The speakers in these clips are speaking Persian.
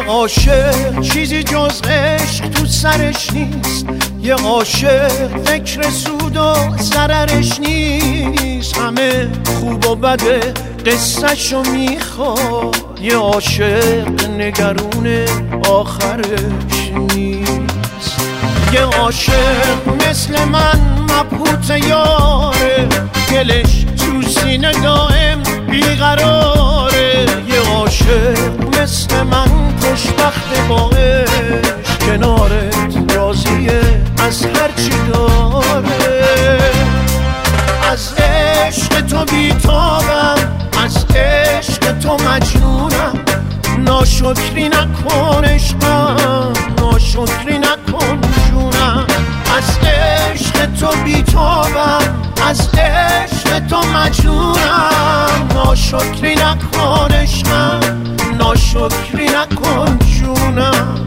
عاشق چیزی جز عشق تو سرش نیست، یه عاشق فکر سود و ضررش نیست، همه خوب و بده قصه‌شو میخواد، یه عاشق نگرون آخرش نیست. یه عاشق مثل من مبهوت یاره، دلش تو سینه دائم بیقراره، یه عاشق مثل من خوشبخت با عشق، کنارت راضیه از هرچی داره. از عشق تو بیتابم، از عشق تو مجنونم، ناشکری نکن عشقم، ناشکری نکن جونم. از عشق تو بیتابم، از عشق تو مجنونم، ناشکری نکن عشقم، ناشکری نکن جونم.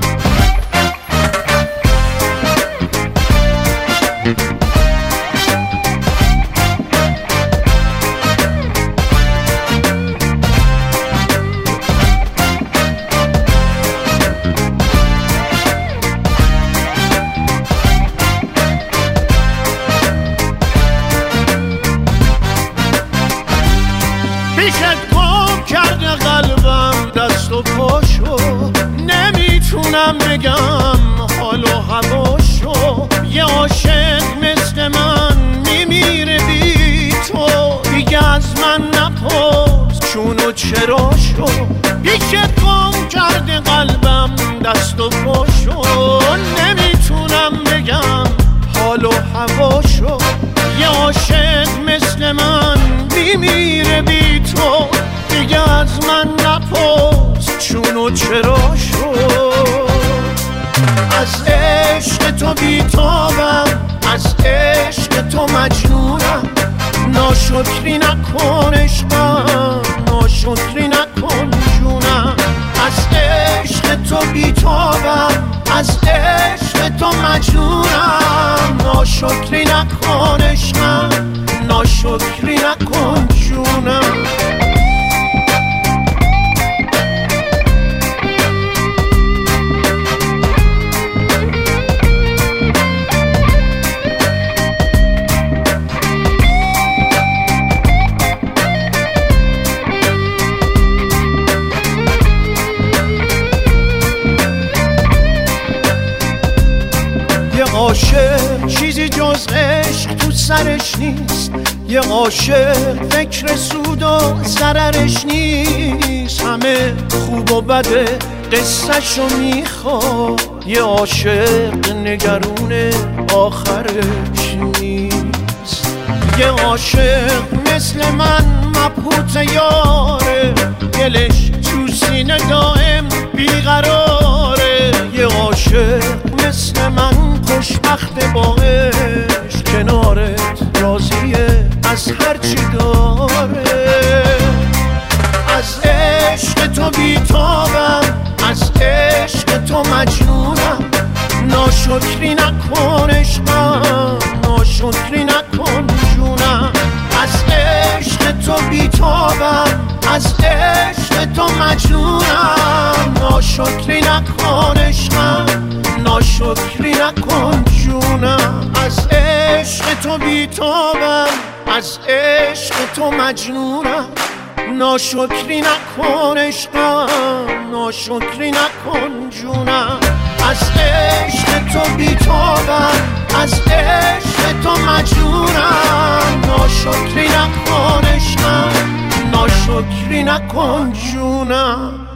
پیشت گم کرده قلبم دست و پاشو، نمیتونم بگم حال و هواشو، یه عاشق مثل من میمیره بی تو، دیگه از من نپرس چون و چراشو. پیشت گم کرده قلبم دست و پاشو، نمیتونم بگم حال و هواشو، یه عاشق مثل من میمیره بی تو، دیگه از من نپرس چون و چراشو. از عشق تو بیتابم، از عشق تو مجنونم، ناشکری نکن عشقم، ناشکری نکن جونم. از عشق تو بیتابم، از عشق تو مجنونم، ناشکری نکن عشقم، ناشکری نکن جونم. یه عاشق چیزی جز عشق تو سرش نیست، یه عاشق فکر سود و ضررش نیست، همه خوب و بده قصه‌شو میخواد، یه عاشق نگرون آخرش نیست. یه عاشق مثل من مبهوت یاره، دلش تو سینه دائم بیقراره، یه عاشق مثل من خوشبخت با عشق، کنارت راضیه از هرچی داره. از عشق تو بیتابم، از عشق تو مجنونم، ناشکری نکن عشقم، ناشکری نکن جونم. از عشق تو بیتابم، از عشق تو مجنونم، ناشکری نکن عشقم، ناشکری نکن جونم. از عشق تو بیتابم، از عشق تو مجنونم، ناشکری نکن عشقم، ناشکری نکن جونم. از عشق تو بیتابم، از عشق تو مجنونم، ناشکری نکن عشقم، ناشکری نکن جونم.